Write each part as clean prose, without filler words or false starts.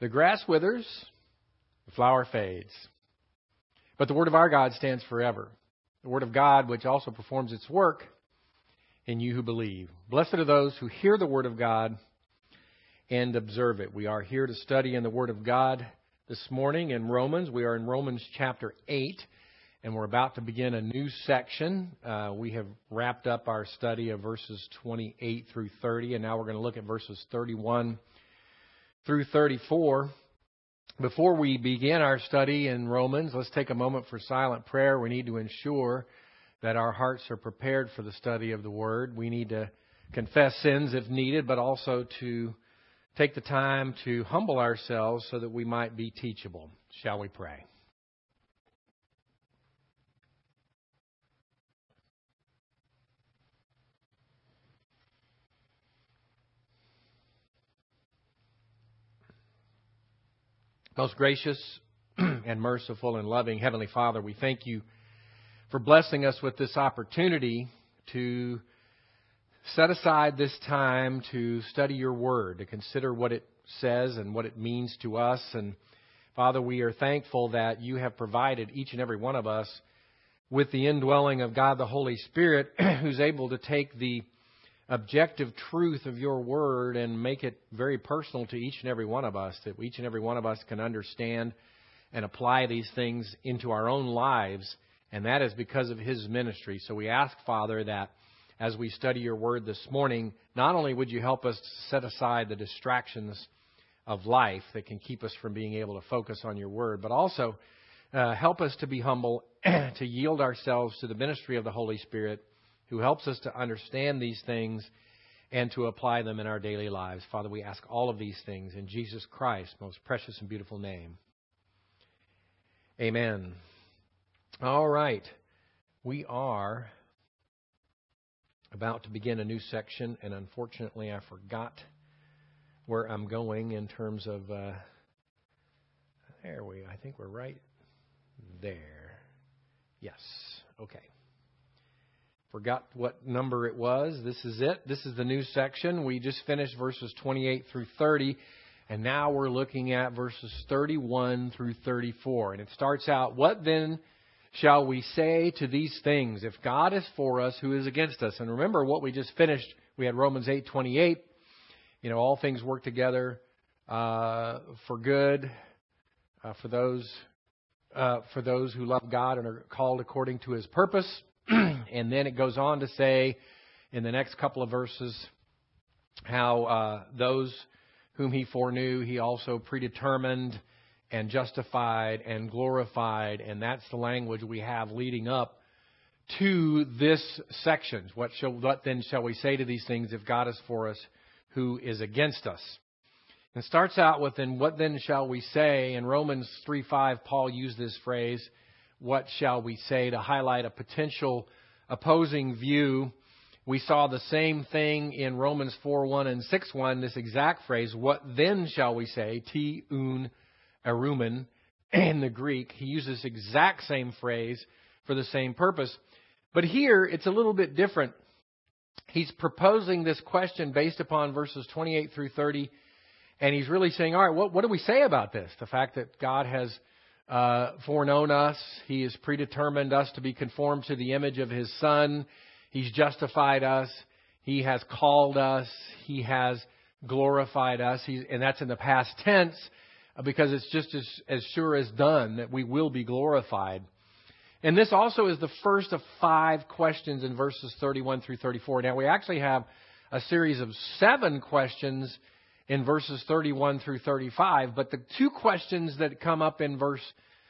The grass withers, the flower fades, but the word of our God stands forever. The word of God, which also performs its work in you who believe. Blessed are those who hear the word of God and observe it. We are here to study in the word of God this morning in Romans. We are in Romans chapter 8, and we're about to begin a new section. We have wrapped up our study of verses 28 through 30, and now we're going to look at verses 31 through 34. Before we begin our study in Romans, let's take a moment for silent prayer. We need to ensure that our hearts are prepared for the study of the Word. We need to confess sins if needed, but also to take the time to humble ourselves so that we might be teachable. Shall we pray? Most gracious and merciful and loving Heavenly Father, we thank you for blessing us with this opportunity to set aside this time to study your word, to consider what it says and what it means to us. And Father, we are thankful that you have provided each and every one of us with the indwelling of God the Holy Spirit, who's able to take the objective truth of your word and make it very personal to each and every one of us, that each and every one of us can understand and apply these things into our own lives, and that is because of his ministry. So we ask, Father, that as we study your word this morning, not only would you help us to set aside the distractions of life that can keep us from being able to focus on your word, but also help us to be humble, to yield ourselves to the ministry of the Holy Spirit, who helps us to understand these things and to apply them in our daily lives. Father, we ask all of these things in Jesus Christ's most precious and beautiful name. Amen. All right. We are about to begin a new section, and unfortunately I forgot where I'm going in terms of, I think we're right there. Yes. Okay. Forgot what number it was. This is it. This is the new section. We just finished verses 28 through 30, and now we're looking at verses 31 through 34. And it starts out, "What then shall we say to these things? If God is for us, who is against us?" And remember what we just finished. We had Romans 8:28. All things work together for good for those who love God and are called according to his purpose. And then it goes on to say in the next couple of verses how those whom he foreknew, he also predetermined and justified and glorified. And that's the language we have leading up to this section. What then shall we say to these things? If God is for us, who is against us? And it starts out with, "And what then shall we say?" In Romans 3:5, Paul used this phrase, "What shall we say?" to highlight a potential opposing view. We saw the same thing in Romans 4:1 and 6:1, this exact phrase, "What then shall we say?" T-un erumen in the Greek. He uses this exact same phrase for the same purpose. But here, it's a little bit different. He's proposing this question based upon verses 28 through 30, and he's really saying, all right, what do we say about this? The fact that God has foreknown us. He has predetermined us to be conformed to the image of his Son. He's justified us. He has called us. He has glorified us. And that's in the past tense because it's just as sure as done that we will be glorified. And this also is the first of 5 questions in verses 31 through 34. Now, we actually have a series of 7 questions in verses 31 through 35, but the 2 questions that come up in verse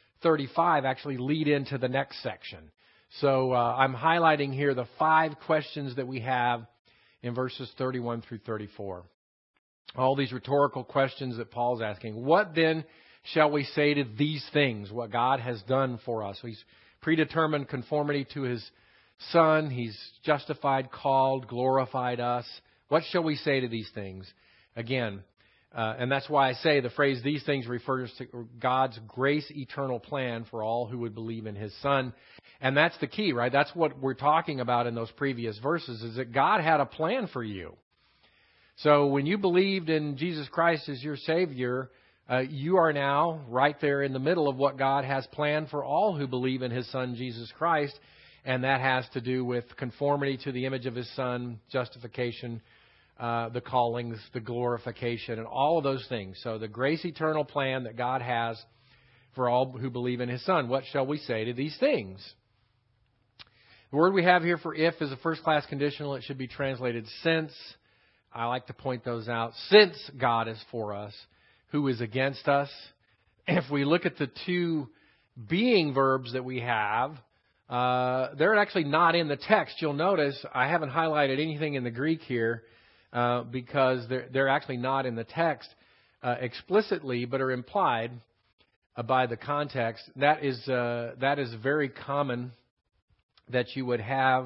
35 actually lead into the next section. So I'm highlighting here the 5 questions that we have in verses 31 through 34. All these rhetorical questions that Paul's asking. What then shall we say to these things? What God has done for us. He's predetermined conformity to his Son. He's justified, called, glorified us. What shall we say to these things? Again, and that's why I say the phrase "these things" refers to God's grace eternal plan for all who would believe in his Son. And that's the key, right? That's what we're talking about in those previous verses, is that God had a plan for you. So when you believed in Jesus Christ as your Savior, you are now right there in the middle of what God has planned for all who believe in His Son, Jesus Christ. And that has to do with conformity to the image of His Son, justification, the callings, the glorification, and all of those things. So the grace eternal plan that God has for all who believe in His Son. What shall we say to these things? The word we have here for if is a first-class conditional. It should be translated since. I like to point those out. Since God is for us, who is against us? If we look at the two being verbs that we have, they're actually not in the text. You'll notice I haven't highlighted anything in the Greek here because they're actually not in the text explicitly, but are implied by the context. That is very common that you would have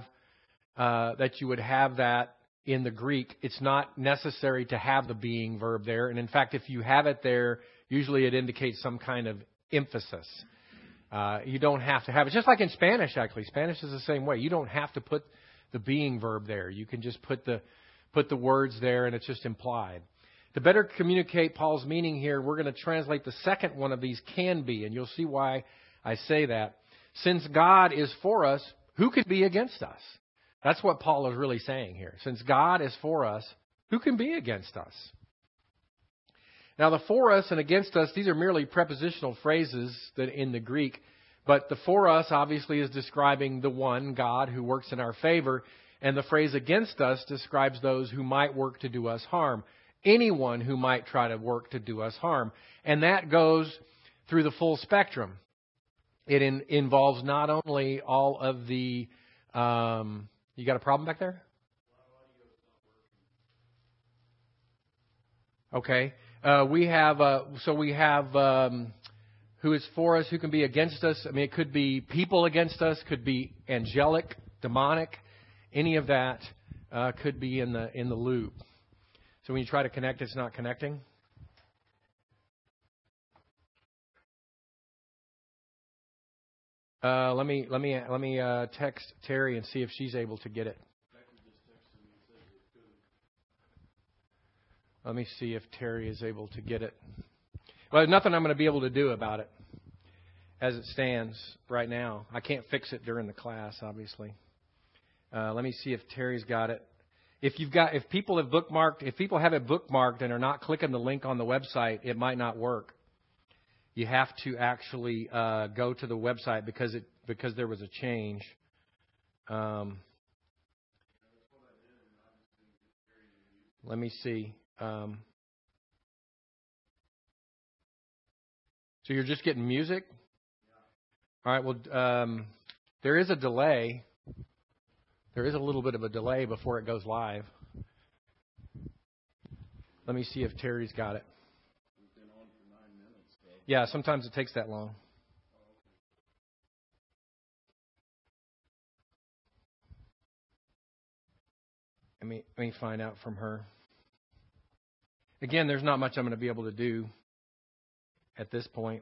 that in the Greek. It's not necessary to have the being verb there, and in fact, if you have it there, usually it indicates some kind of emphasis. You don't have to have it. Just like in Spanish, actually. Spanish is the same way. You don't have to put the being verb there. You can just put the words there, and it's just implied. To better communicate Paul's meaning here, we're going to translate the second one of these, can be, and you'll see why I say that. Since God is for us, who can be against us? That's what Paul is really saying here. Since God is for us, who can be against us? Now, the for us and against us, these are merely prepositional phrases that in the Greek. But the for us obviously is describing the one, God, who works in our favor. And the phrase against us describes those who might work to do us harm. Anyone who might try to work to do us harm. And that goes through the full spectrum. It involves not only all of the... you got a problem back there? Okay. We have who is for us, who can be against us. I mean, it could be people against us, could be angelic, demonic. Any of that could be in the loop. So when you try to connect, it's not connecting. Let me text Terry and see if she's able to get it. Let me see if Terry is able to get it. Well, there's nothing I'm going to be able to do about it as it stands right now. I can't fix it during the class, obviously. Let me see if Terry's got it. If people have it bookmarked and are not clicking the link on the website, it might not work. You have to actually go to the website because there was a change. Let me see. So you're just getting music? All right. Well, there is a delay. There is a little bit of a delay before it goes live. Let me see if Terry's got it. Yeah, sometimes it takes that long. Let me find out from her. Again, there's not much I'm going to be able to do at this point.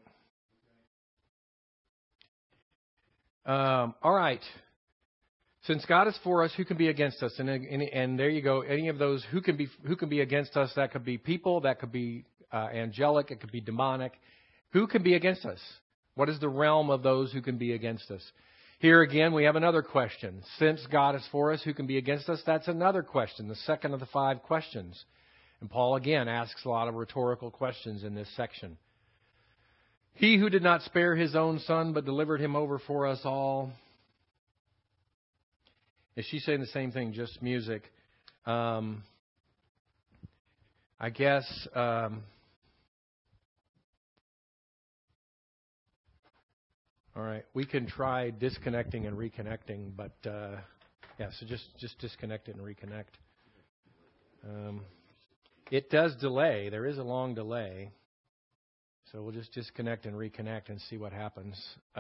All right. Since God is for us, who can be against us? And there you go. Any of those who can be against us? That could be people. That could be angelic. It could be demonic. Who can be against us? What is the realm of those who can be against us? Here again, we have another question. Since God is for us, who can be against us? That's another question, the second of the 5 questions. And Paul again asks a lot of rhetorical questions in this section. He who did not spare his own son, but delivered him over for us all. Is she saying the same thing, just music? I guess... all right, we can try disconnecting and reconnecting, but so just disconnect it and reconnect. It does delay. There is a long delay, so we'll just disconnect and reconnect and see what happens.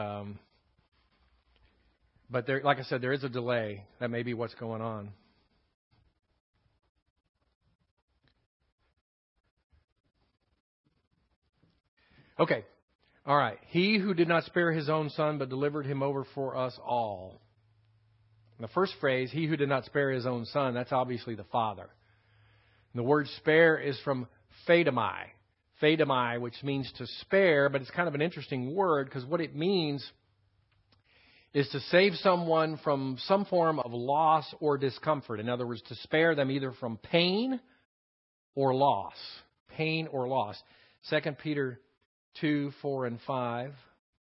But there, like I said, there is a delay. That may be what's going on. Okay. All right. He who did not spare his own son, but delivered him over for us all. The first phrase, he who did not spare his own son, that's obviously the Father. And the word spare is from phaidamai. Phaedamai, which means to spare, but it's kind of an interesting word because what it means is to save someone from some form of loss or discomfort. In other words, to spare them either from pain or loss. Pain or loss. 2 Peter 2, 4, and 5.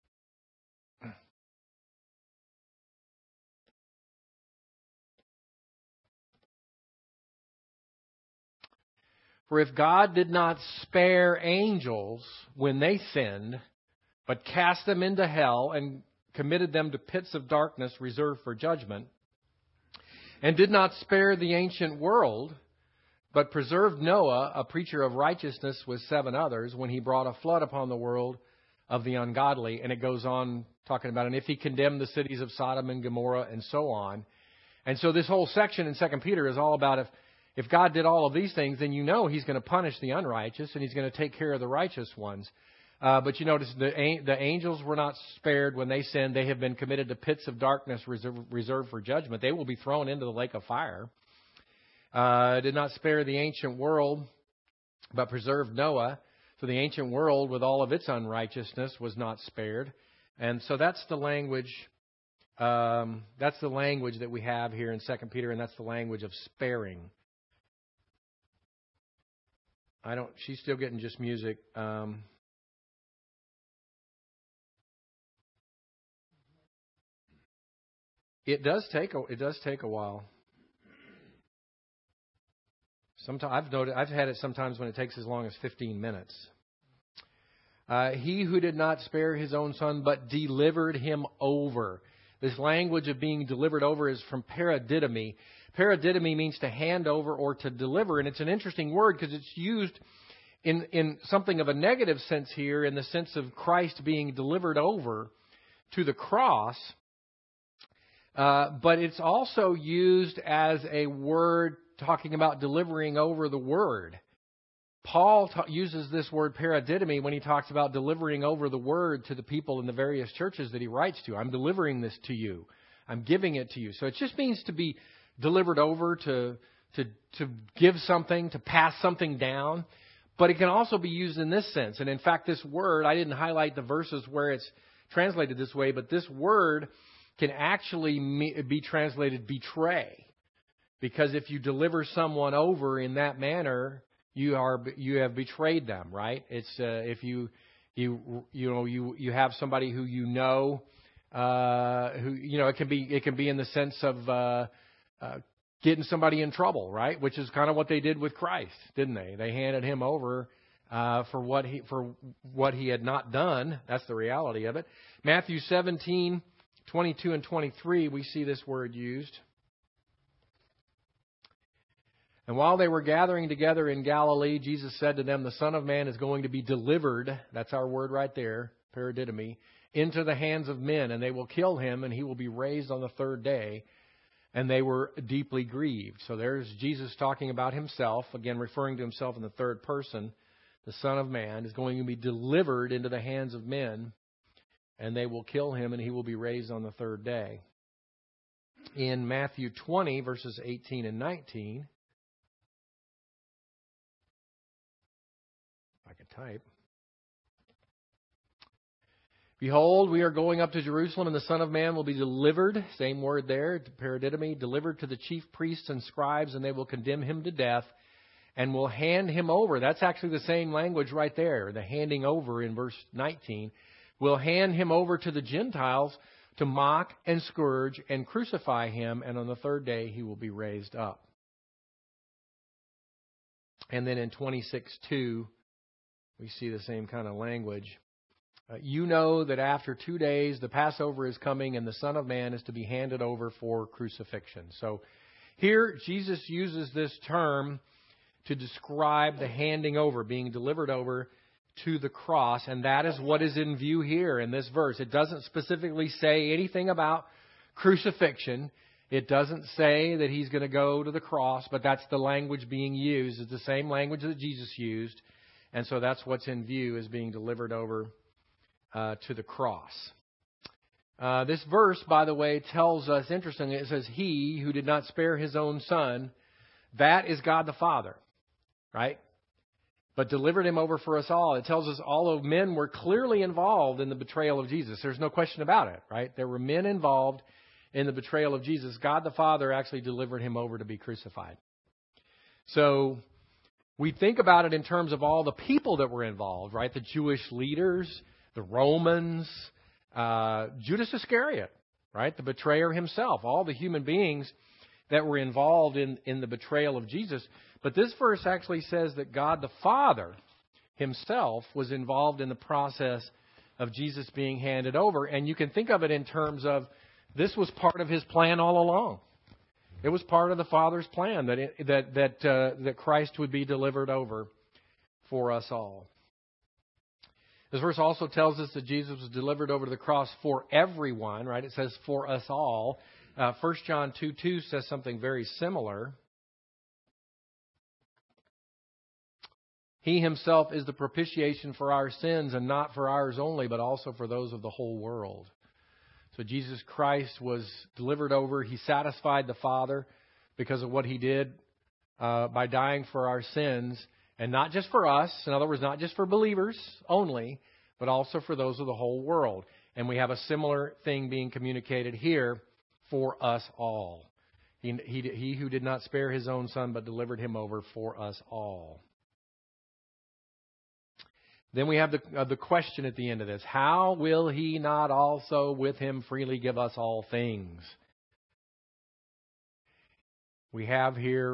For if God did not spare angels when they sinned, but cast them into hell and committed them to pits of darkness reserved for judgment, and did not spare the ancient world, but preserved Noah, a preacher of righteousness, with 7 others, when he brought a flood upon the world of the ungodly. And it goes on talking about, and if he condemned the cities of Sodom and Gomorrah, and so on. And so this whole section in 2 Peter is all about if God did all of these things, then you know He's going to punish the unrighteous and He's going to take care of the righteous ones. But you notice the angels were not spared when they sinned. They have been committed to pits of darkness reserved for judgment. They will be thrown into the lake of fire. Did not spare the ancient world, but preserved Noah. So the ancient world, with all of its unrighteousness, was not spared. And so that's the language. That's the language that we have here in 2 Peter, and that's the language of sparing. She's still getting just music. It does take a while. Sometimes I've had it sometimes when it takes as long as 15 minutes. He who did not spare his own son, but delivered him over. This language of being delivered over is from paradidomi. Paradidomi means to hand over or to deliver, and it's an interesting word because it's used in something of a negative sense here, in the sense of Christ being delivered over to the cross. But it's also used as a word talking about delivering over the word. Paul uses this word paradidomi when he talks about delivering over the word to the people in the various churches that he writes to. I'm delivering this to you. I'm giving it to you. So it just means to be delivered over, to give something, to pass something down. But it can also be used in this sense. And in fact, this word, I didn't highlight the verses where it's translated this way, but this word can actually be translated betray. Because if you deliver someone over in that manner, you have betrayed them, right? It's if you have somebody who it can be in the sense of getting somebody in trouble, right? Which is kind of what they did with Christ, didn't they? They handed him over for what he had not done. That's the reality of it. Matthew 17, 22 and 23, we see this word used. And while they were gathering together in Galilee, Jesus said to them, the Son of Man is going to be delivered, that's our word right there, paradidomi, into the hands of men, and they will kill him, and he will be raised on the 3rd day. And they were deeply grieved. So there's Jesus talking about himself, again referring to himself in the 3rd person. The Son of Man is going to be delivered into the hands of men, and they will kill him, and he will be raised on the 3rd day. In Matthew 20, verses 18 and 19, if I can type. Behold, we are going up to Jerusalem, and the Son of Man will be delivered, same word there, paradidomi, delivered to the chief priests and scribes, and they will condemn him to death, and will hand him over. That's actually the same language right there, the handing over in verse 19. Will hand him over to the Gentiles to mock and scourge and crucify him, and on the 3rd day he will be raised up. And then in 26:2, we see the same kind of language. You know that after 2 days the Passover is coming, and the Son of Man is to be handed over for crucifixion. So here Jesus uses this term to describe the handing over, being delivered over to the cross, and that is what is in view here in this verse. It doesn't specifically say anything about crucifixion. It doesn't say that he's going to go to the cross, but that's the language being used. It's the same language that Jesus used, and so that's what's in view, is being delivered over to the cross. This verse, by the way, tells us, interestingly, it says, he who did not spare his own son, that is God the Father, right? but delivered him over for us all. It tells us all of men were clearly involved in the betrayal of Jesus. There's no question about it, right? There were men involved in the betrayal of Jesus. God the Father actually delivered him over to be crucified. So we think about it in terms of all the people that were involved, right? The Jewish leaders, the Romans, Judas Iscariot, right? The betrayer himself, all the human beings that were involved in the betrayal of Jesus. But this verse actually says that God the Father himself was involved in the process of Jesus being handed over. And you can think of it in terms of this was part of his plan all along. It was part of the Father's plan that Christ would be delivered over for us all. This verse also tells us that Jesus was delivered over to the cross for everyone, right? It says for us all. 1 John 2:2 says something very similar. He himself is the propitiation for our sins, and not for ours only, but also for those of the whole world. So Jesus Christ was delivered over. He satisfied the Father because of what he did by dying for our sins. And not just for us, in other words, not just for believers only, but also for those of the whole world. And we have a similar thing being communicated here for us all. He who did not spare his own Son, but delivered him over for us all. Then we have the question at the end of this. How will he not also with him freely give us all things? We have here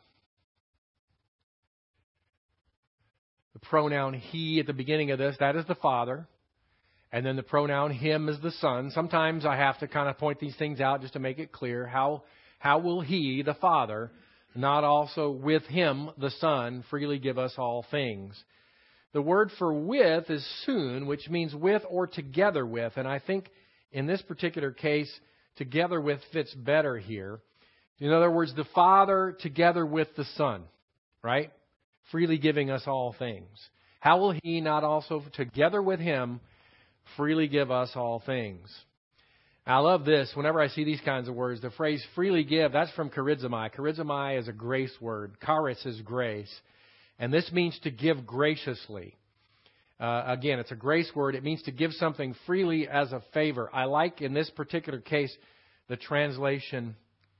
the pronoun he at the beginning of this. That is the Father. And then the pronoun him is the Son. Sometimes I have to kind of point these things out just to make it clear. How will he, the Father, not also with him, the Son, freely give us all things? The word for with is soon, which means with or together with. And I think in this particular case, together with fits better here. In other words, the Father together with the Son, right? Freely giving us all things. How will he not also together with him freely give us all things? I love this. Whenever I see these kinds of words, the phrase freely give, that's from charizomai. Charizomai is a grace word. Charis is grace. And this means to give graciously. Again, it's a grace word. It means to give something freely as a favor. I like, in this particular case, the translation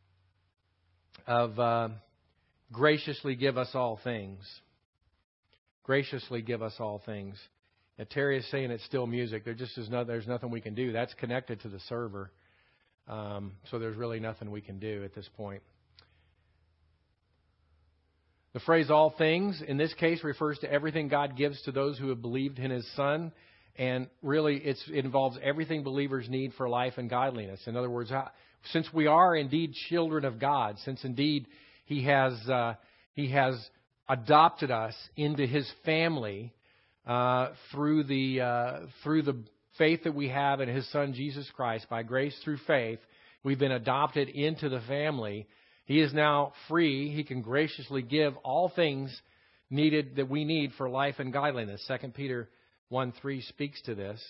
of graciously give us all things. Graciously give us all things. And Terry is saying it's still music. There's nothing we can do. That's connected to the server. So there's really nothing we can do at this point. The phrase all things, in this case, refers to everything God gives to those who have believed in his Son. And really, it involves everything believers need for life and godliness. In other words, since we are indeed children of God, since indeed he has adopted us into his family through the faith that we have in his Son, Jesus Christ, by grace through faith, we've been adopted into the family. He is now free. He can graciously give all things needed that we need for life and godliness. 2 Peter 1:3 speaks to this.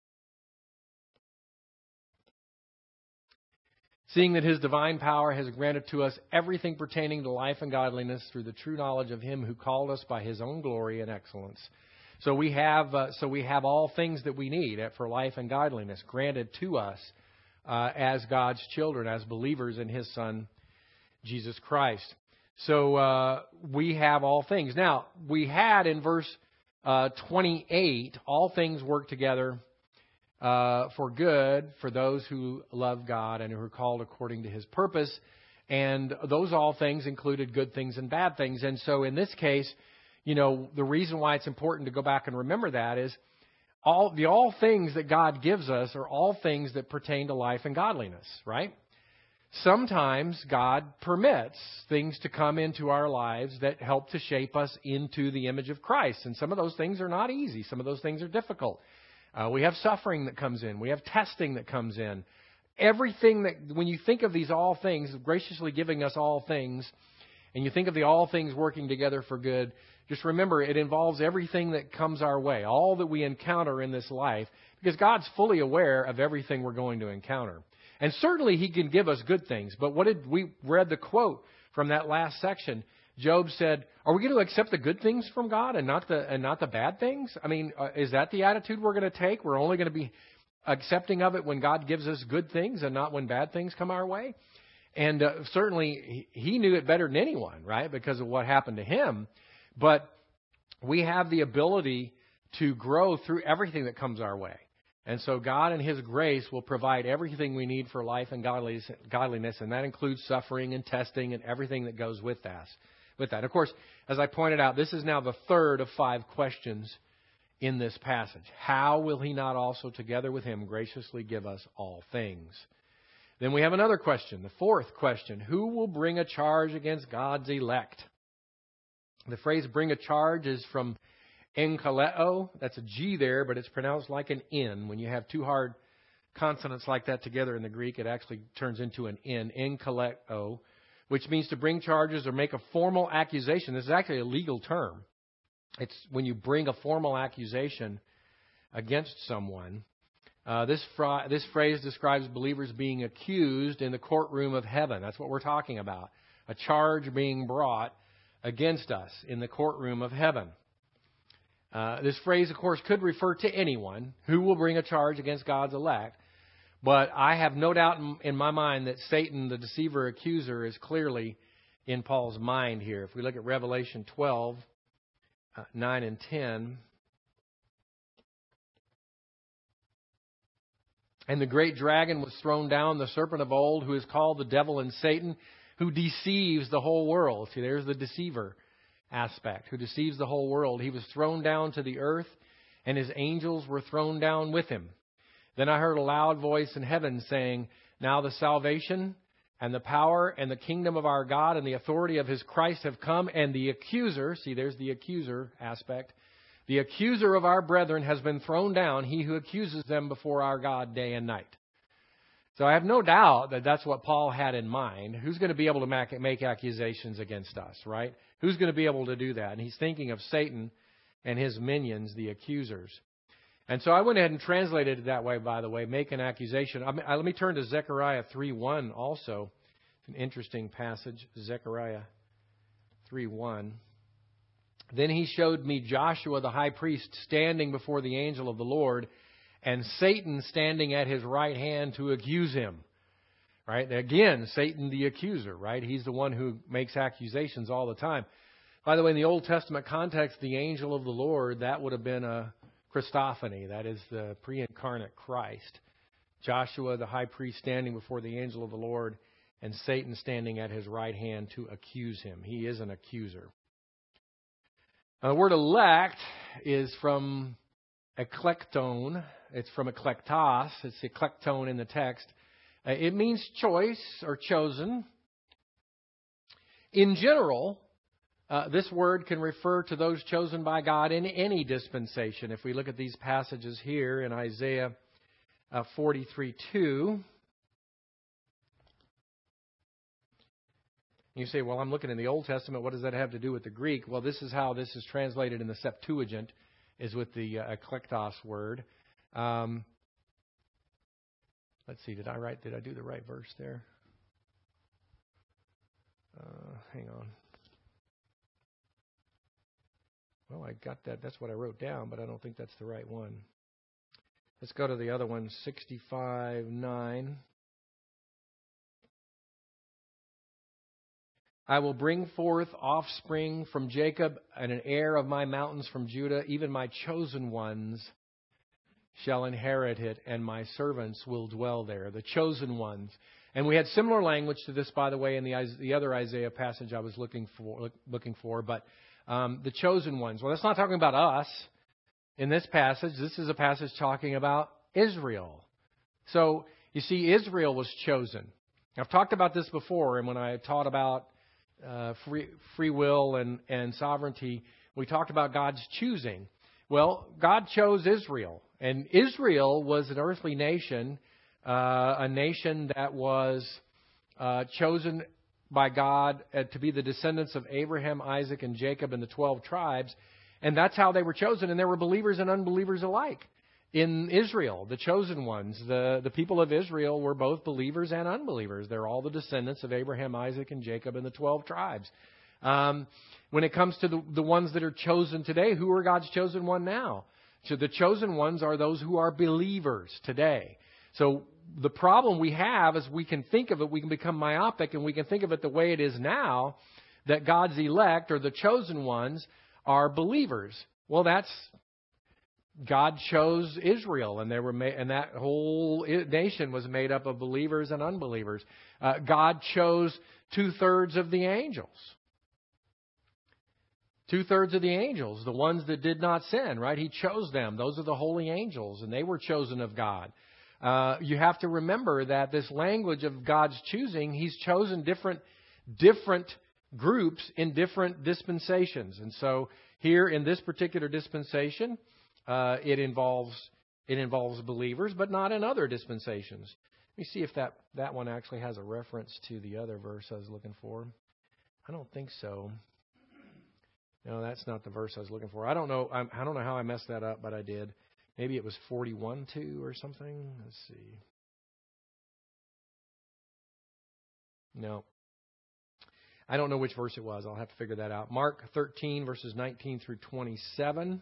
Seeing that his divine power has granted to us everything pertaining to life and godliness through the true knowledge of him who called us by his own glory and excellence. So we have all things that we need for life and godliness granted to us as God's children, as believers in his Son, Jesus Christ. So we have all things. Now, we had in verse 28, all things work together for good for those who love God and who are called according to his purpose. And those all things included good things and bad things. And so in this case, the reason why it's important to go back and remember that is all things that God gives us are all things that pertain to life and godliness, right? Sometimes God permits things to come into our lives that help to shape us into the image of Christ. And some of those things are not easy. Some of those things are difficult. We have suffering that comes in. We have testing that comes in. Everything that, when you think of these all things, graciously giving us all things, and you think of the all things working together for good, just remember it involves everything that comes our way, all that we encounter in this life, because God's fully aware of everything we're going to encounter. And certainly he can give us good things. But we read the quote from that last section. Job said, are we going to accept the good things from God and not the bad things? I mean, is that the attitude we're going to take? We're only going to be accepting of it when God gives us good things and not when bad things come our way? And certainly he knew it better than anyone, right, because of what happened to him. But we have the ability to grow through everything that comes our way. And so God in His grace will provide everything we need for life and godliness, and that includes suffering and testing and everything that goes with that. Of course, as I pointed out, this is now the third of 5 questions in this passage. How will He not also together with Him graciously give us all things? Then we have another question, the fourth question. Who will bring a charge against God's elect? The phrase bring a charge is from enkaleo. That's a G there, but it's pronounced like an N. When you have 2 hard consonants like that together in the Greek, it actually turns into an N, enkaleo, which means to bring charges or make a formal accusation. This is actually a legal term. It's when you bring a formal accusation against someone. This phrase describes believers being accused in the courtroom of heaven. That's what we're talking about. A charge being brought against us in the courtroom of heaven. This phrase, of course, could refer to anyone who will bring a charge against God's elect. But I have no doubt in my mind that Satan, the deceiver, accuser, is clearly in Paul's mind here. If we look at Revelation 12, 9 and 10. And the great dragon was thrown down, the serpent of old, who is called the devil and Satan, who deceives the whole world. See, there's the deceiver aspect, who deceives the whole world. He was thrown down to the earth, and his angels were thrown down with him. Then I heard a loud voice in heaven saying, now the salvation and the power and the kingdom of our God and the authority of His Christ have come, and the accuser, see, there's the accuser aspect, the accuser of our brethren has been thrown down, he who accuses them before our God day and night. So I have no doubt that that's what Paul had in mind. Who's going to be able to make accusations against us, right? Who's going to be able to do that? And he's thinking of Satan and his minions, the accusers. And so I went ahead and translated it that way, by the way, make an accusation. Let me turn to Zechariah 3:1 also. It's an interesting passage, Zechariah 3:1. Then he showed me Joshua the high priest standing before the angel of the Lord, and Satan standing at his right hand to accuse him. Right? Again, Satan the accuser, right? He's the one who makes accusations all the time. By the way, in the Old Testament context, the angel of the Lord, that would have been a Christophany. That is the pre-incarnate Christ. Joshua the high priest standing before the angel of the Lord, and Satan standing at his right hand to accuse him. He is an accuser. Now, the word elect is from eklekton. It's from eklektos. It's eklekton in the text. It means choice or chosen. In general, this word can refer to those chosen by God in any dispensation. If we look at these passages here in Isaiah 43:2, you say, well, I'm looking in the Old Testament. What does that have to do with the Greek? Well, this is how this is translated in the Septuagint, is with the eklektos word. Let's see, did I do the right verse there? Hang on. Well, I got that. That's what I wrote down, but I don't think that's the right one. Let's go to the other one, 65:9. I will bring forth offspring from Jacob and an heir of my mountains from Judah. Even my chosen ones shall inherit it, and my servants will dwell there. The chosen ones. And we had similar language to this, by the way, in the other Isaiah passage I was looking for. But the chosen ones. Well, that's not talking about us in this passage. This is a passage talking about Israel. So, you see, Israel was chosen. I've talked about this before, and when I taught about free will and sovereignty, we talked about God's choosing. Well, God chose Israel. And Israel was an earthly nation, a nation that was chosen by God to be the descendants of Abraham, Isaac, and Jacob and the 12 tribes. And that's how they were chosen. And there were believers and unbelievers alike in Israel, the chosen ones. The people of Israel were both believers and unbelievers. They're all the descendants of Abraham, Isaac, and Jacob and the 12 tribes. When it comes to the ones that are chosen today, who are God's chosen one now? So the chosen ones are those who are believers today. So the problem we have is we can think of it, we can become myopic, and we can think of it the way it is now, that God's elect or the chosen ones are believers. Well, God chose Israel, and and that whole nation was made up of believers and unbelievers. God chose 2/3 of the angels. 2/3 of the angels, the ones that did not sin, right? He chose them. Those are the holy angels, and they were chosen of God. You have to remember that this language of God's choosing, He's chosen different groups in different dispensations. And so here in this particular dispensation, it involves believers, but not in other dispensations. Let me see if that one actually has a reference to the other verse I was looking for. I don't think so. No, that's not the verse I was looking for. I don't know how I messed that up, but I did. Maybe it was 41:2 or something. Let's see. No. I don't know which verse it was. I'll have to figure that out. Mark 13, verses 19 through 27.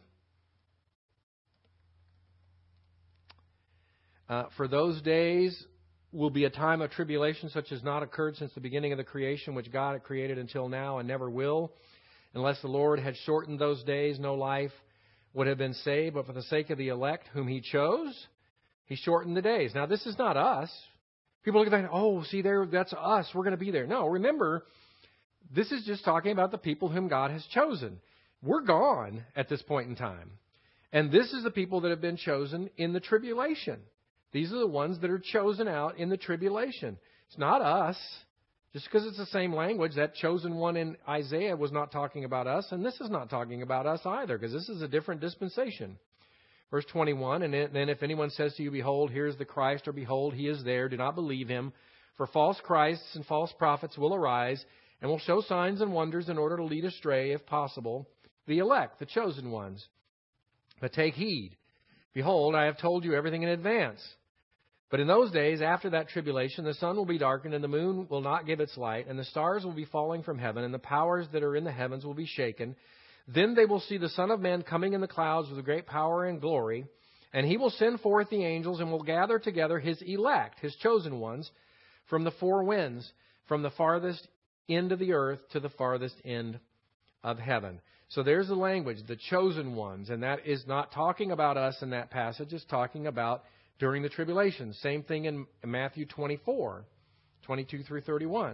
For those days will be a time of tribulation such as not occurred since the beginning of the creation, which God had created until now and never will. Unless the Lord had shortened those days, no life would have been saved. But for the sake of the elect whom He chose, He shortened the days. Now, this is not us. People look at that, oh, see there, that's us. We're going to be there. No, remember, this is just talking about the people whom God has chosen. We're gone at this point in time. And this is the people that have been chosen in the tribulation. These are the ones that are chosen out in the tribulation. It's not us. Just because it's the same language, that chosen one in Isaiah was not talking about us, and this is not talking about us either, because this is a different dispensation. Verse 21, and then if anyone says to you, behold, here is the Christ, or behold, He is there, do not believe him. For false Christs and false prophets will arise, and will show signs and wonders in order to lead astray, if possible, the elect, the chosen ones. But take heed. Behold, I have told you everything in advance. But in those days, after that tribulation, the sun will be darkened, and the moon will not give its light, and the stars will be falling from heaven, and the powers that are in the heavens will be shaken. Then they will see the Son of Man coming in the clouds with great power and glory, and He will send forth the angels, and will gather together His elect, His chosen ones, from the four winds, from the farthest end of the earth to the farthest end of heaven. So there's the language, the chosen ones, and that is not talking about us in that passage. It's talking about during the tribulation. Same thing in Matthew 24, 22 through 31.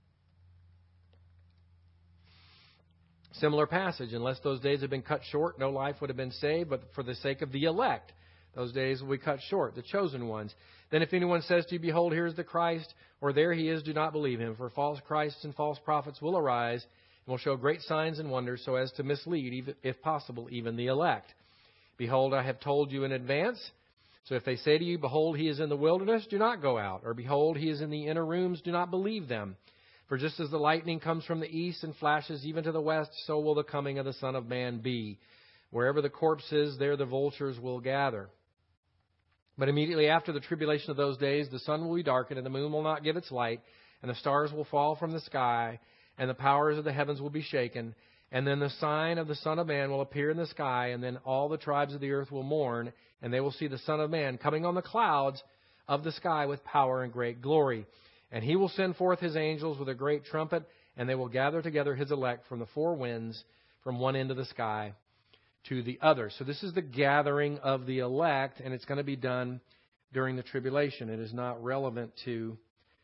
Similar passage. Unless those days had been cut short, no life would have been saved, but for the sake of the elect, those days will be cut short, the chosen ones. Then if anyone says to you, behold, here is the Christ, or there He is, do not believe him. For false Christs and false prophets will arise, and will show great signs and wonders, so as to mislead, even, if possible, even the elect. Behold, I have told you in advance. So if they say to you, behold, He is in the wilderness, do not go out. Or behold, He is in the inner rooms, do not believe them. For just as the lightning comes from the east and flashes even to the west, so will the coming of the Son of Man be. Wherever the corpse is, there the vultures will gather. But immediately after the tribulation of those days, the sun will be darkened, and the moon will not give its light, and the stars will fall from the sky, and the powers of the heavens will be shaken. And then the sign of the Son of Man will appear in the sky, and then all the tribes of the earth will mourn, and they will see the Son of Man coming on the clouds of the sky with power and great glory. And He will send forth His angels with a great trumpet, and they will gather together His elect from the four winds, from one end of the sky to the other. So this is the gathering of the elect, and it's going to be done during the tribulation. It is not relevant to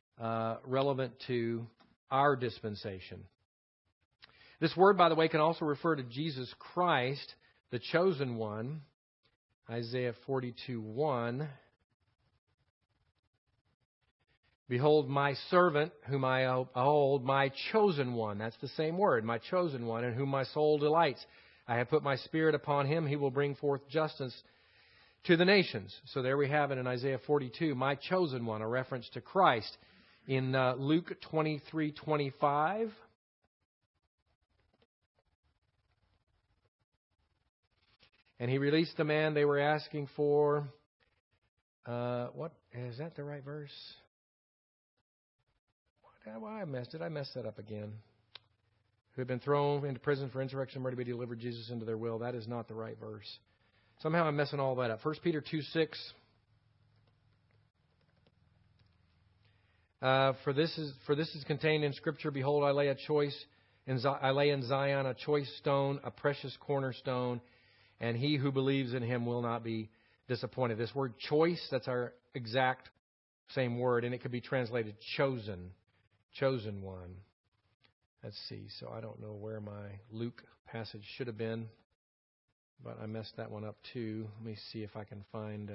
our dispensation. This word, by the way, can also refer to Jesus Christ, the chosen one. Isaiah 42:1. Behold, my servant, whom I uphold, my chosen one. That's the same word, my chosen one, in whom my soul delights. I have put my spirit upon him. He will bring forth justice to the nations. So there we have it in Isaiah 42, my chosen one, a reference to Christ. In Luke 23:25. And He released the man they were asking for. What is that? The right verse? Did I mess that up again? who had been thrown into prison for insurrection were to be delivered Jesus into their will. That is not the right verse. Somehow I'm messing all that up. 1 Peter 2:6. For this is contained in Scripture. Behold, I lay in Zion a choice stone, a precious cornerstone, and he who believes in him will not be disappointed. This word choice, that's our exact same word, and it could be translated chosen one. Let's see. So I don't know where my Luke passage should have been, but I messed that one up too. Let me see if I can find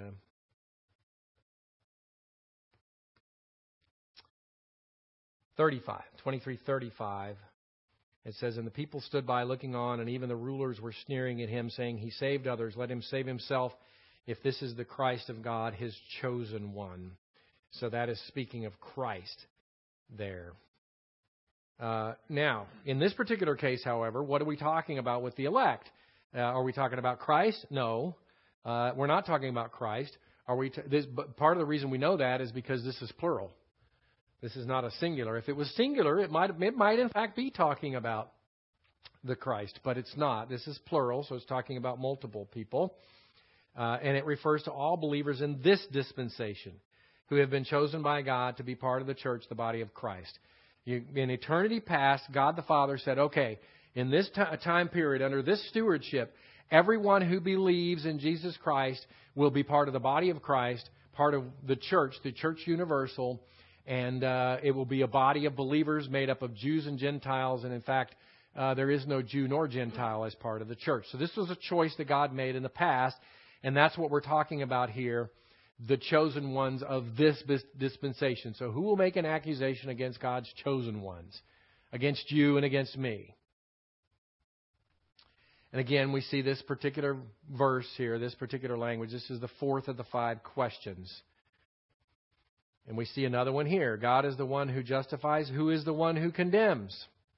23:35. It says, and the people stood by looking on, and even the rulers were sneering at him, saying, he saved others. Let him save himself, if this is the Christ of God, his chosen one. So that is speaking of Christ there. Now, in this particular case, however, what are we talking about with the elect? Are we talking about Christ? No, we're not talking about Christ. Part of the reason we know that is because this is plural. This is not a singular. If it was singular, it might in fact be talking about the Christ, but it's not. This is plural, so it's talking about multiple people. And it refers to all believers in this dispensation who have been chosen by God to be part of the church, the body of Christ. In eternity past, God the Father said, okay, in this time period, under this stewardship, everyone who believes in Jesus Christ will be part of the body of Christ, part of the church universal, and it will be a body of believers made up of Jews and Gentiles. And in fact, there is no Jew nor Gentile as part of the church. So this was a choice that God made in the past, and that's what we're talking about here, the chosen ones of this dispensation. So who will make an accusation against God's chosen ones? Against you and against me. And again, we see this particular verse here, this particular language. This is the fourth of the 5 questions. And we see another one here. God is the one who justifies. Who is the one who condemns?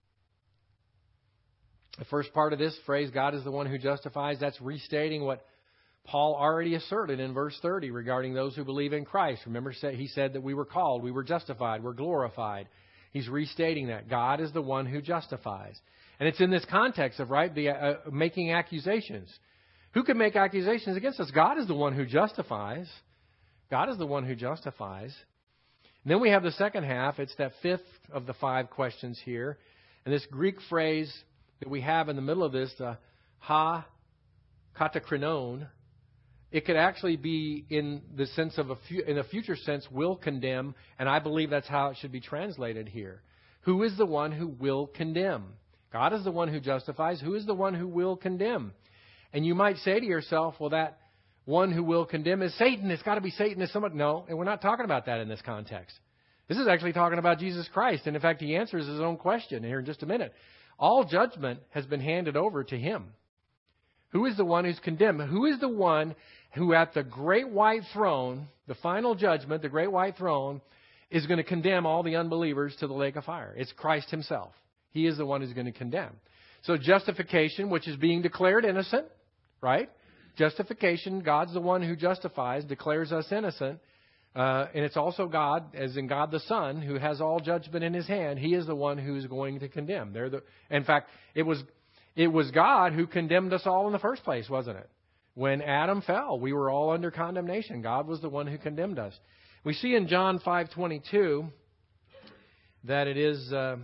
The first part of this phrase, God is the one who justifies, that's restating what Paul already asserted in verse 30 regarding those who believe in Christ. Remember, he said that we were called, we were justified, we're glorified. He's restating that. God is the one who justifies. And it's in this context of, making accusations. Who can make accusations against us? God is the one who justifies. God is the one who justifies. And then we have the second half. It's that fifth of the 5 questions here. And this Greek phrase that we have in the middle of this, the ha katakrinon, it could actually be in the sense of in a future sense, will condemn. And I believe that's how it should be translated here. Who is the one who will condemn? God is the one who justifies. Who is the one who will condemn? And you might say to yourself, well, that one who will condemn is Satan. It's got to be Satan. Is someone? No, and we're not talking about that in this context. This is actually talking about Jesus Christ. And in fact, he answers his own question here in just a minute. All judgment has been handed over to him. Who is the one who's condemned? Who is the one who at the great white throne, the final judgment, the great white throne, is going to condemn all the unbelievers to the lake of fire? It's Christ himself. He is the one who's going to condemn. So justification, which is being declared innocent, right? Justification, God's the one who justifies, declares us innocent. And it's also God, as in God the Son, who has all judgment in his hand. He is the one who's going to condemn. In fact, it was God who condemned us all in the first place, wasn't it? When Adam fell, we were all under condemnation. God was the one who condemned us. We see in John 5:22 that it is the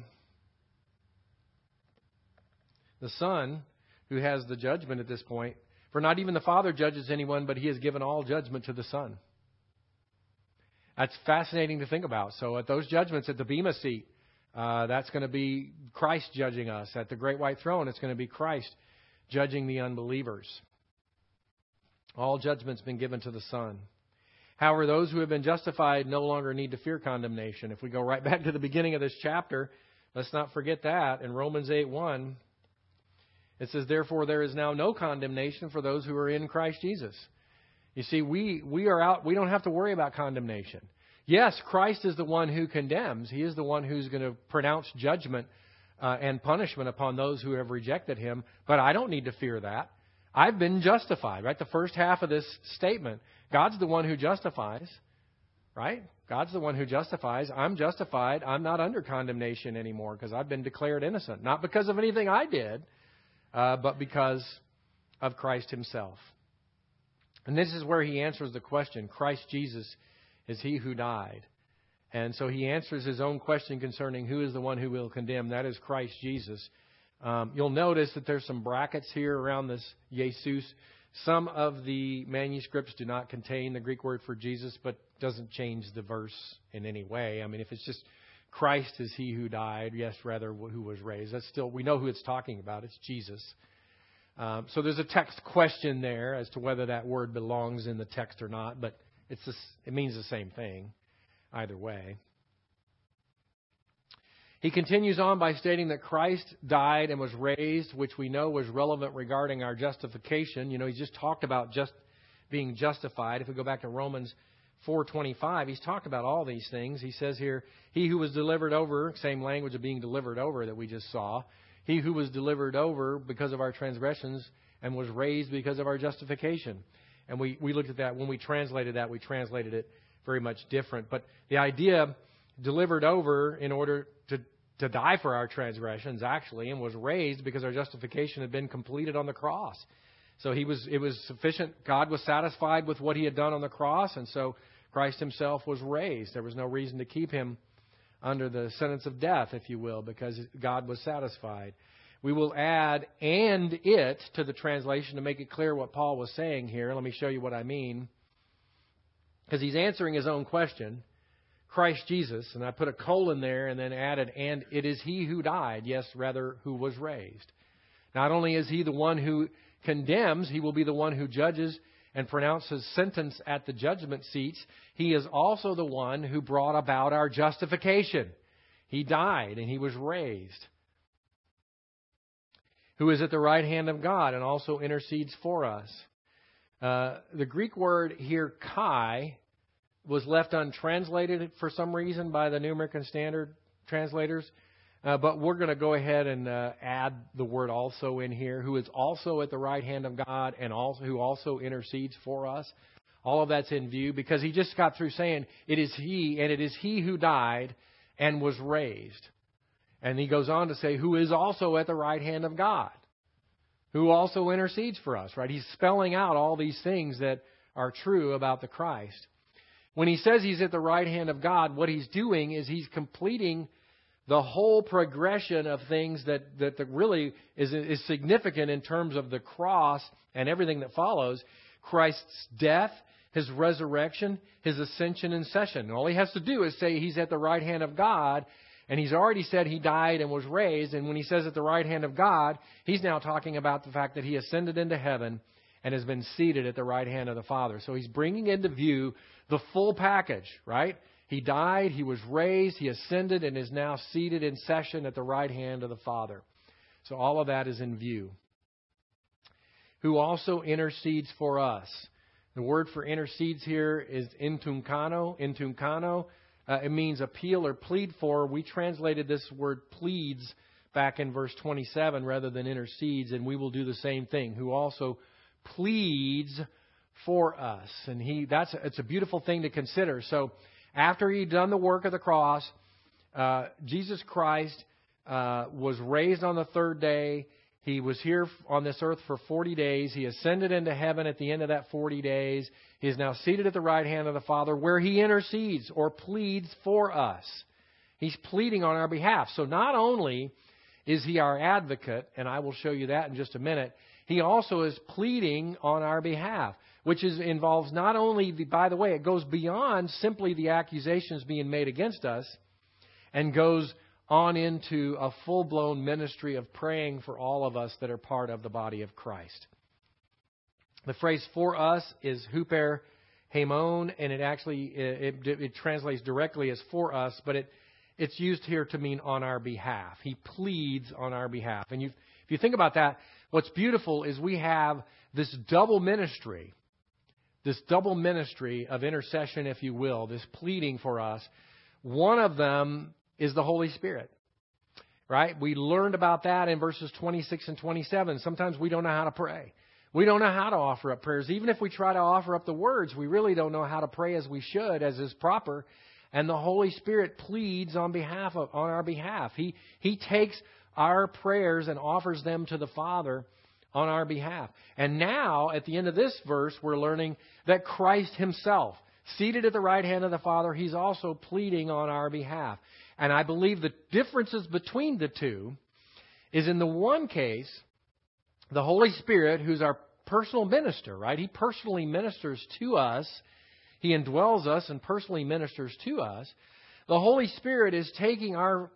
Son who has the judgment at this point. For not even the Father judges anyone, but he has given all judgment to the Son. That's fascinating to think about. So at those judgments at the Bema seat, that's going to be Christ judging us. At the great white throne, it's going to be Christ judging the unbelievers. All judgment's been given to the Son. However, those who have been justified no longer need to fear condemnation. If we go right back to the beginning of this chapter, let's not forget that. In Romans 8:1, it says, therefore there is now no condemnation for those who are in Christ Jesus. You see, we are out. We don't have to worry about condemnation. Yes, Christ is the one who condemns. He is the one who's going to pronounce judgment and punishment upon those who have rejected him. But I don't need to fear that. I've been justified, right? The first half of this statement, God's the one who justifies, right? God's the one who justifies. I'm justified. I'm not under condemnation anymore because I've been declared innocent. Not because of anything I did, but because of Christ himself. And this is where he answers the question, Christ Jesus is he who died. And so he answers his own question concerning who is the one who will condemn. That is Christ Jesus. You'll notice that there's some brackets here around this Jesus. Some of the manuscripts do not contain the Greek word for Jesus, but doesn't change the verse in any way. I mean, if it's just Christ is he who died, yes, rather who was raised. That's still, we know who it's talking about. It's Jesus. So there's a text question there as to whether that word belongs in the text or not, but it means the same thing either way. He continues on by stating that Christ died and was raised, which we know was relevant regarding our justification. You know, he just talked about just being justified. If we go back to Romans 4:25, he's talked about all these things. He says here, he who was delivered over, same language of being delivered over that we just saw, he who was delivered over because of our transgressions and was raised because of our justification. And we looked at that. When we translated that, we translated it very much different. But the idea, delivered over in order to die for our transgressions, actually, and was raised because our justification had been completed on the cross. So it was sufficient. God was satisfied with what he had done on the cross, and so Christ himself was raised. There was no reason to keep him under the sentence of death, if you will, because God was satisfied. We will add "and it" to the translation to make it clear what Paul was saying here. Let me show you what I mean. Because he's answering his own question. Christ Jesus, and I put a colon there and then added, and it is he who died, yes, rather, who was raised. Not only is he the one who condemns, he will be the one who judges and pronounces sentence at the judgment seats. He is also the one who brought about our justification. He died and he was raised. Who is at the right hand of God and also intercedes for us. The Greek word here, kai, was left untranslated for some reason by the New American Standard translators. But we're going to go ahead and add the word also in here, who is also at the right hand of God and also who also intercedes for us. All of that's in view because he just got through saying it is he who died and was raised. And he goes on to say who is also at the right hand of God, who also intercedes for us, right? He's spelling out all these things that are true about the Christ. When he says he's at the right hand of God, what he's doing is he's completing the whole progression of things that really is significant in terms of the cross and everything that follows. Christ's death, his resurrection, his ascension and session. And all he has to do is say he's at the right hand of God, and he's already said he died and was raised. And when he says at the right hand of God, he's now talking about the fact that he ascended into heaven and has been seated at the right hand of the Father. So he's bringing into view the full package, right? He died, he was raised, he ascended, and is now seated in session at the right hand of the Father. So all of that is in view. Who also intercedes for us. The word for intercedes here is intunkano. It means appeal or plead for. We translated this word pleads back in verse 27 rather than intercedes, and we will do the same thing. Who also pleads for us. And it's a beautiful thing to consider. So after he'd done the work of the cross, Jesus Christ was raised on the third day. He was here on this earth for 40 days. He ascended into heaven at the end of that 40 days. He is now seated at the right hand of the Father where he intercedes or pleads for us. He's pleading on our behalf. So not only is he our advocate, and I will show you that in just a minute, he also is pleading on our behalf, which involves not only, by the way, it goes beyond simply the accusations being made against us and goes on into a full-blown ministry of praying for all of us that are part of the body of Christ. The phrase for us is huper hemon, and it actually it translates directly as for us, but it's used here to mean on our behalf. He pleads on our behalf. And if you think about that, what's beautiful is we have this double ministry of intercession, if you will, this pleading for us. One of them is the Holy Spirit, right? We learned about that in verses 26 and 27. Sometimes we don't know how to pray. We don't know how to offer up prayers. Even if we try to offer up the words, we really don't know how to pray as we should, as is proper. and the Holy Spirit pleads on our behalf. He takes our prayers and offers them to the Father on our behalf. And now, at the end of this verse, we're learning that Christ Himself, seated at the right hand of the Father, He's also pleading on our behalf. And I believe the differences between the two is, in the one case, the Holy Spirit, who's our personal minister, right? He personally ministers to us. He indwells us and personally ministers to us. The Holy Spirit is taking our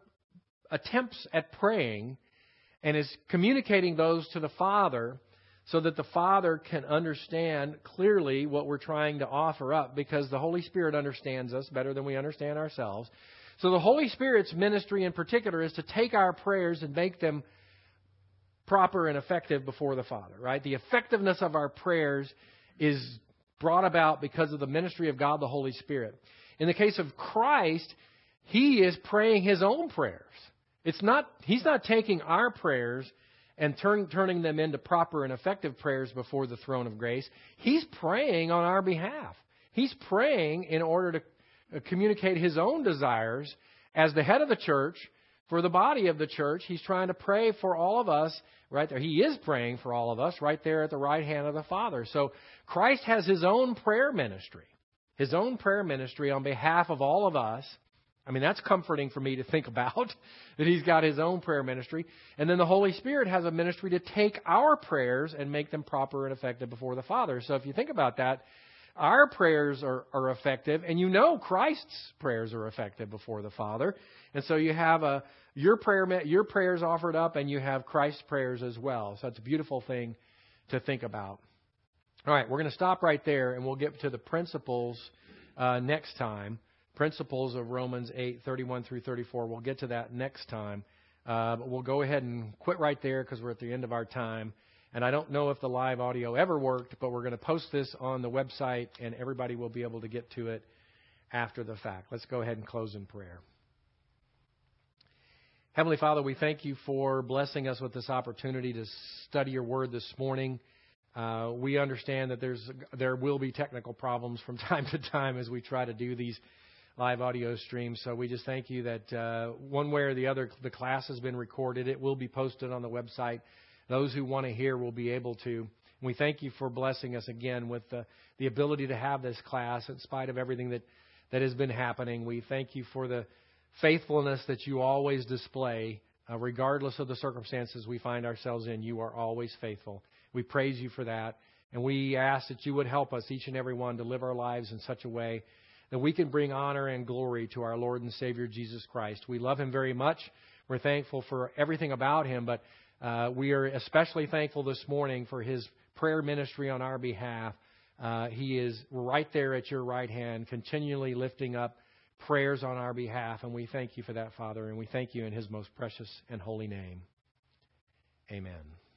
attempts at praying and is communicating those to the Father so that the Father can understand clearly what we're trying to offer up, because the Holy Spirit understands us better than we understand ourselves. So the Holy Spirit's ministry in particular is to take our prayers and make them proper and effective before the Father, right? The effectiveness of our prayers is brought about because of the ministry of God, the Holy Spirit. In the case of Christ, He is praying His own prayers. He's not taking our prayers and turning them into proper and effective prayers before the throne of grace. He's praying on our behalf. He's praying in order to communicate His own desires as the head of the church for the body of the church. He's trying to pray for all of us right there. He is praying for all of us right there at the right hand of the Father. So Christ has His own prayer ministry. His own prayer ministry on behalf of all of us. I mean, that's comforting for me to think about, that He's got His own prayer ministry. And then the Holy Spirit has a ministry to take our prayers and make them proper and effective before the Father. So if you think about that, our prayers are effective, and you know Christ's prayers are effective before the Father. And so you have your prayers offered up, and you have Christ's prayers as well. So it's a beautiful thing to think about. All right, we're going to stop right there, and we'll get to the principles next time. Principles of Romans 8:31 through 34. We'll get to that next time. But we'll go ahead and quit right there because we're at the end of our time. And I don't know if the live audio ever worked, but we're going to post this on the website, and everybody will be able to get to it after the fact. Let's go ahead and close in prayer. Heavenly Father, we thank You for blessing us with this opportunity to study Your Word this morning. We understand that there will be technical problems from time to time as we try to do these live audio streams. So we just thank You that one way or the other, the class has been recorded. It will be posted on the website. Those who want to hear will be able to. We thank You for blessing us again with the ability to have this class in spite of everything that has been happening. We thank You for the faithfulness that You always display. Regardless of the circumstances we find ourselves in, You are always faithful. We praise You for that. And we ask that You would help us, each and every one, to live our lives in such a way that we can bring honor and glory to our Lord and Savior, Jesus Christ. We love Him very much. We're thankful for everything about Him, but we are especially thankful this morning for His prayer ministry on our behalf. He is right there at Your right hand, continually lifting up prayers on our behalf, and we thank You for that, Father, and we thank You in His most precious and holy name. Amen.